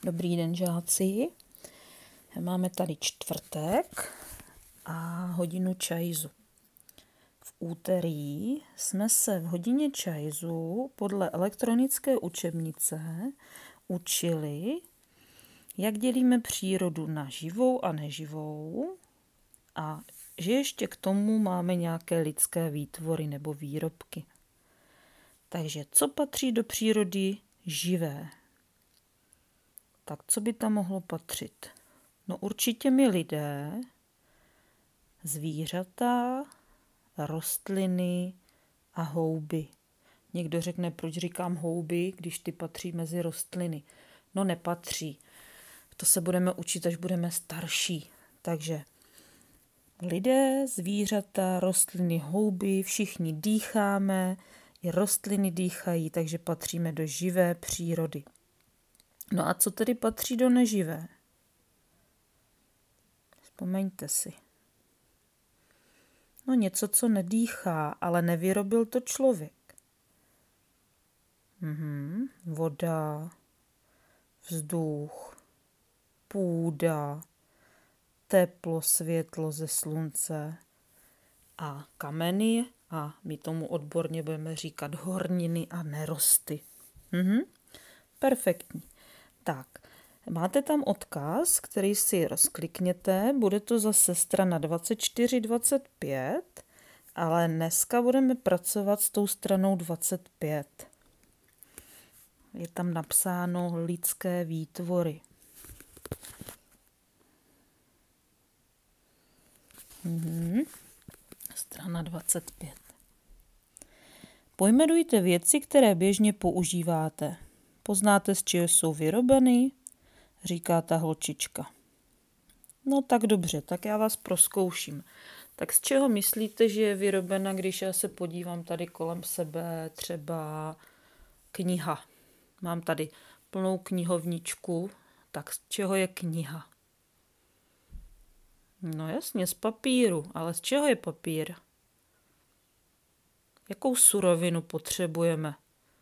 Dobrý den, žáci. Máme tady čtvrtek a hodinu čajzu. V úterý jsme se v hodině čajzu podle elektronické učebnice učili, jak dělíme přírodu na živou a neživou a že ještě k tomu máme nějaké lidské výtvory nebo výrobky. Takže co patří do přírody živé? Tak co by tam mohlo patřit? No určitě my lidé, zvířata, rostliny a houby. Někdo řekne, proč říkám houby, když ty patří mezi rostliny. No nepatří. To se budeme učit, až budeme starší. Takže lidé, zvířata, rostliny, houby, všichni dýcháme, i rostliny dýchají, takže patříme do živé přírody. No a co tedy patří do neživé? Vzpomeňte si. No něco, co nedýchá, ale nevyrobil to člověk. Voda, vzduch, půda, teplo, světlo ze slunce a kameny a my tomu odborně budeme říkat horniny a nerosty. Perfektní. Tak, máte tam odkaz, který si rozklikněte, bude to zase strana 24-25, ale dneska budeme pracovat s tou stranou 25. Je tam napsáno lidské výtvory. Strana 25. Pojmenujte věci, které běžně používáte. Poznáte, z čeho jsou vyrobeny? Říká ta holčička. No tak dobře, tak já vás prozkouším. Tak z čeho myslíte, že je vyrobena, když já se podívám tady kolem sebe, třeba kniha? Mám tady plnou knihovničku, tak z čeho je kniha? No jasně, z papíru, ale z čeho je papír? Jakou surovinu potřebujeme?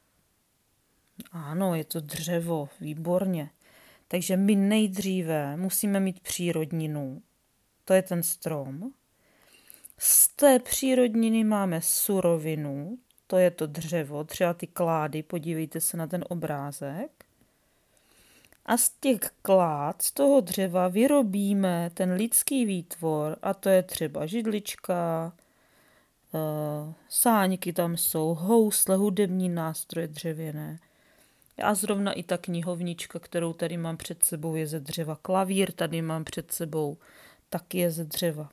Ano, je to dřevo, výborně. Takže my nejdříve musíme mít přírodninu, to je ten strom. Z té přírodniny máme surovinu, to je to dřevo, třeba ty klády, podívejte se na ten obrázek. A z těch klád, z toho dřeva vyrobíme ten lidský výtvor a to je třeba židlička, sáňky tam jsou, housle, hudební nástroje dřevěné. A zrovna i ta knihovnička, kterou tady mám před sebou, je ze dřeva. Klavír tady mám před sebou, taky je ze dřeva.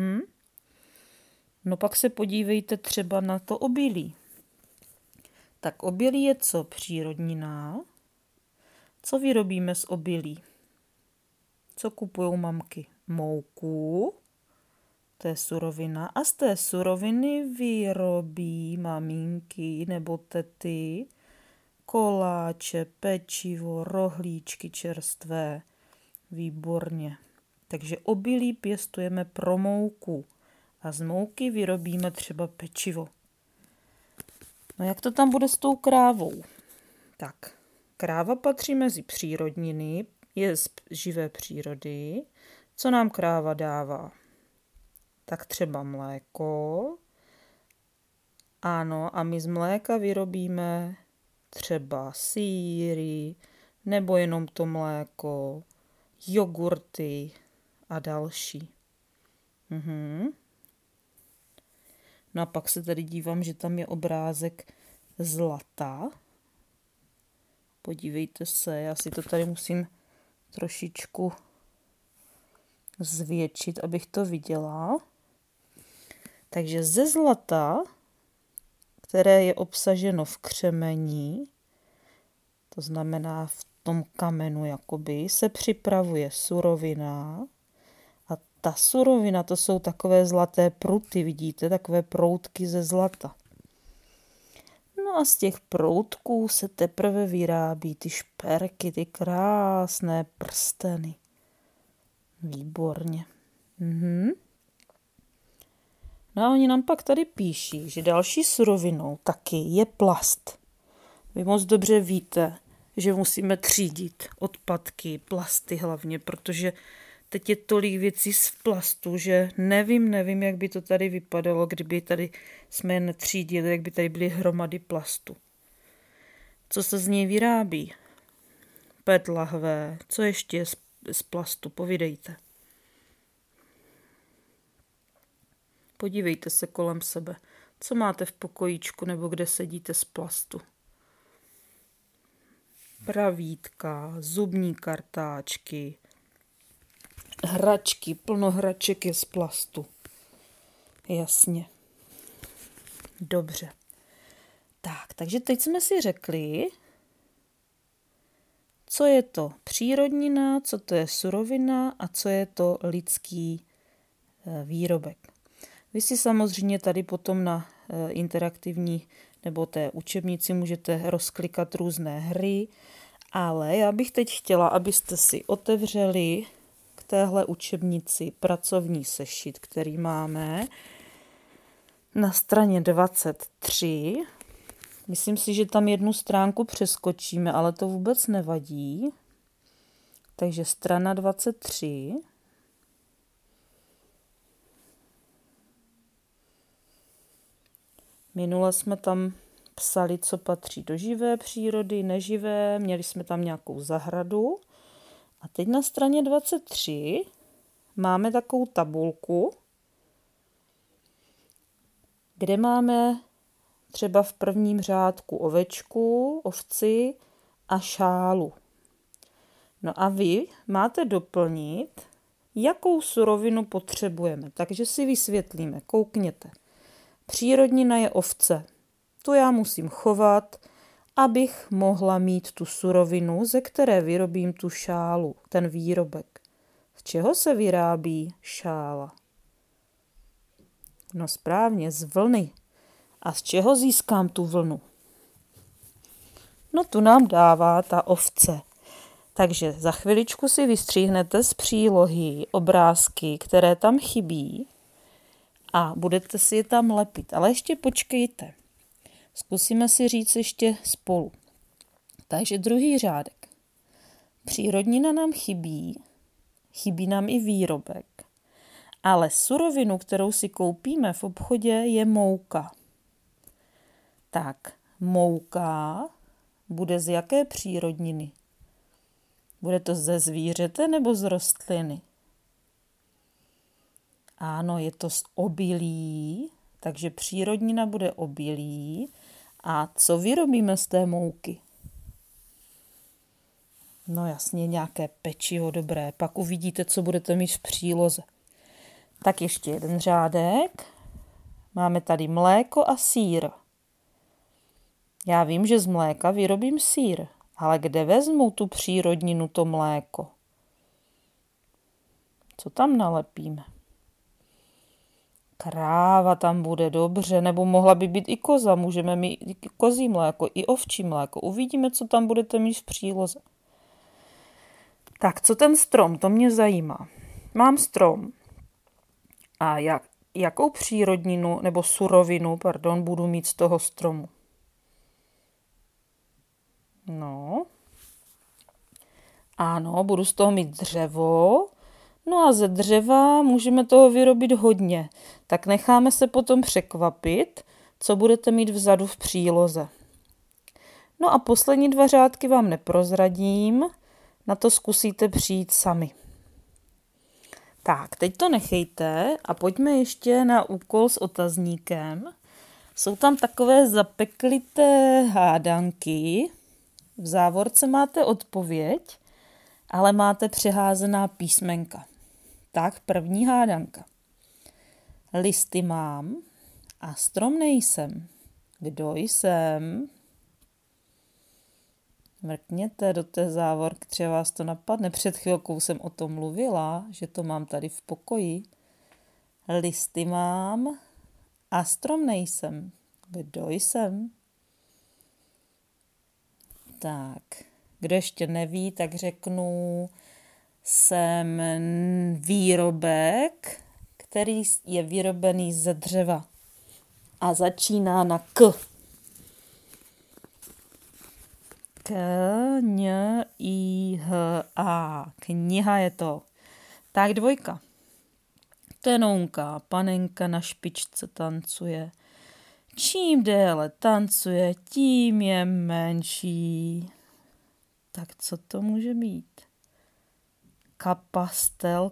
No pak se podívejte třeba na to obilí. Tak obilí je co? Přírodnina. Co vyrobíme z obilí? Co kupujou mamky? Mouku, to je surovina. A z té suroviny vyrobí maminky nebo tety koláče, pečivo, rohlíčky čerstvé. Výborně. Takže obilí pěstujeme pro mouku a z mouky vyrobíme třeba pečivo. No jak to tam bude s tou krávou? Tak, kráva patří mezi přírodniny, je z živé přírody. Co nám kráva dává? Tak třeba mléko. Ano, a my z mléka vyrobíme třeba sýry, nebo jenom to mléko, jogurty a další. No a pak se tady dívám, že tam je obrázek zlata. Podívejte se, já si to tady musím trošičku zvětšit, abych to viděla. Takže ze zlata, které je obsaženo v křemení, to znamená v tom kamenu jakoby, se připravuje surovina a ta surovina, to jsou takové zlaté pruty, vidíte, takové proutky ze zlata. No a z těch proutků se teprve vyrábí ty šperky, ty krásné prsteny. Výborně. No a oni nám pak tady píší, že další surovinou taky je plast. Vy moc dobře víte, že musíme třídit odpadky, plasty hlavně, protože teď je tolik věcí z plastu, že nevím, jak by to tady vypadalo, kdyby tady jsme je netřídili, jak by tady byly hromady plastu. Co se z něj vyrábí? PET lahve, co ještě je z plastu, povídejte. Podívejte se kolem sebe, co máte v pokojíčku nebo kde sedíte z plastu. Pravítka, zubní kartáčky, hračky, plno hraček je z plastu. Jasně. Dobře. Tak, takže teď jsme si řekli, co je to přírodnina, co to je surovina a co je to lidský výrobek. Vy si samozřejmě tady potom na interaktivní nebo té učebnici můžete rozklikat různé hry, ale já bych teď chtěla, abyste si otevřeli k téhle učebnici pracovní sešit, který máme na straně 23. Myslím si, že tam jednu stránku přeskočíme, ale to vůbec nevadí. Takže strana 23. Minule jsme tam psali, co patří do živé přírody, neživé, měli jsme tam nějakou zahradu. A teď na straně 23 máme takovou tabulku, kde máme třeba v prvním řádku ovečku, ovci a šálu. No a vy máte doplnit, jakou surovinu potřebujeme. Takže si vysvětlíme, koukněte. Přírodnina je ovce. Tu já musím chovat, abych mohla mít tu surovinu, ze které vyrobím tu šálu, ten výrobek. Z čeho se vyrábí šála? No správně, z vlny. A z čeho získám tu vlnu? No tu nám dává ta ovce. Takže za chviličku si vystříhnete z přílohy obrázky, které tam chybí a budete si je tam lepit. Ale ještě počkejte. Zkusíme si říct ještě spolu. Takže druhý řádek. Přírodnina nám chybí nám i výrobek. Ale surovinu, kterou si koupíme v obchodě, je mouka. Tak, mouka bude z jaké přírodniny? Bude to ze zvířete nebo z rostliny? Ano, je to z obilí, takže přírodnina bude obilí. A co vyrobíme z té mouky? No jasně, nějaké pečivo dobré, pak uvidíte, co budete mít v příloze. Tak ještě jeden řádek. Máme tady mléko a sýr. Já vím, že z mléka vyrobím sýr, ale kde vezmu tu přírodninu, to mléko? Co tam nalepíme? Kráva tam bude, dobře, nebo mohla by být i koza, můžeme mít i kozí mléko, i ovčí mléko. Uvidíme, co tam budete mít v příloze. Tak, co ten strom, to mě zajímá. Mám strom a jakou přírodninu nebo surovinu, budu mít z toho stromu? No, ano, budu z toho mít dřevo, no a ze dřeva můžeme toho vyrobit hodně, tak necháme se potom překvapit, co budete mít vzadu v příloze. No a poslední dva řádky vám neprozradím, na to zkusíte přijít sami. Tak, teď to nechejte a pojďme ještě na úkol s otazníkem. Jsou tam takové zapeklité hádanky. V závorce máte odpověď, ale máte přeházená písmenka. Tak, první hádanka. Listy mám a strom nejsem. Kdo jsem? Mrkněte do té závorky, třeba vás to napadne. Před chvilkou jsem o tom mluvila, že to mám tady v pokoji. Listy mám a strom nejsem. Kdo jsem? Tak, kdo ještě neví, tak řeknu, jsem výrobek, který je vyrobený ze dřeva a začíná na K. K-N-I-H-A. Kniha je to. Tak 2. Tenonka, panenka na špičce tancuje. Čím déle tancuje, tím je menší. Tak co to může být? Kapastel.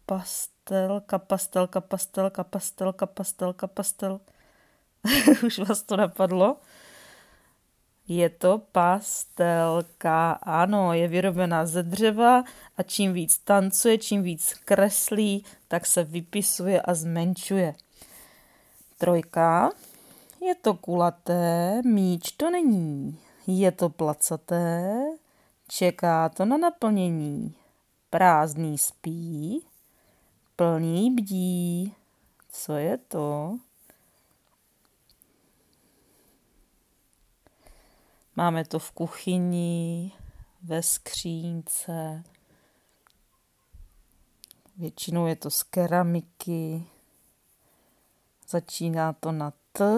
Už vás to napadlo? Je to pastelka. Ano, je vyrobená ze dřeva a čím víc tancuje, čím víc kreslí, tak se vypisuje a zmenšuje. 3. Je to kulaté, míč to není. Je to placaté, čeká to na naplnění. Prázdný spí, plný bdí. Co je to? Máme to v kuchyni, ve skřínce. Většinou je to z keramiky. Začíná to na T.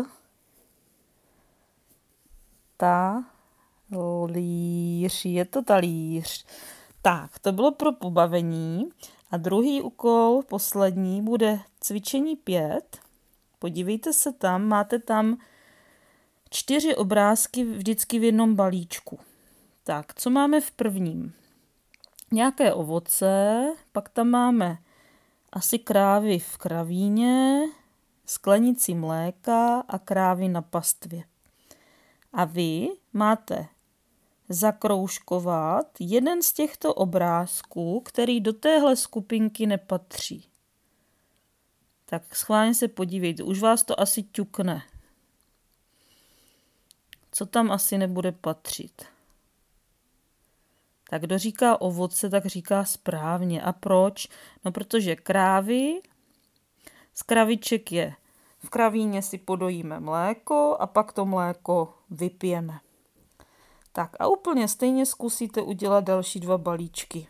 Talíř. Je to talíř. Tak, to bylo pro pobavení. A druhý úkol, poslední, bude cvičení 5. Podívejte se tam, máte tam 4 obrázky vždycky v jednom balíčku. Tak, co máme v prvním? Nějaké ovoce, pak tam máme asi krávy v kravíně, sklenici mléka a krávy na pastvě. A vy máte zakroužkovat jeden z těchto obrázků, který do téhle skupinky nepatří. Tak schválně se podívejte, už vás to asi ťukne. Co tam asi nebude patřit? Tak kdo říká ovoce, tak říká správně. A proč? No protože krávy, z kraviček je, v kravíně si podojíme mléko a pak to mléko vypijeme. Tak a úplně stejně zkusíte udělat další 2 balíčky.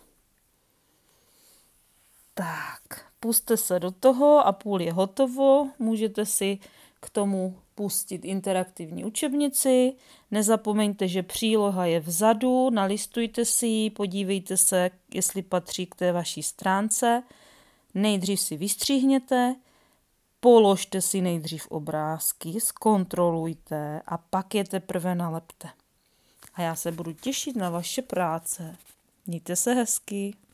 Tak, pusťte se do toho a půl je hotovo. Můžete si k tomu pustit interaktivní učebnici. Nezapomeňte, že příloha je vzadu, nalistujte si ji, podívejte se, jestli patří k té vaší stránce. Nejdřív si vystřihněte, položte si nejdřív obrázky, zkontrolujte a pak je teprve nalepte. A já se budu těšit na vaše práce. Mějte se hezky.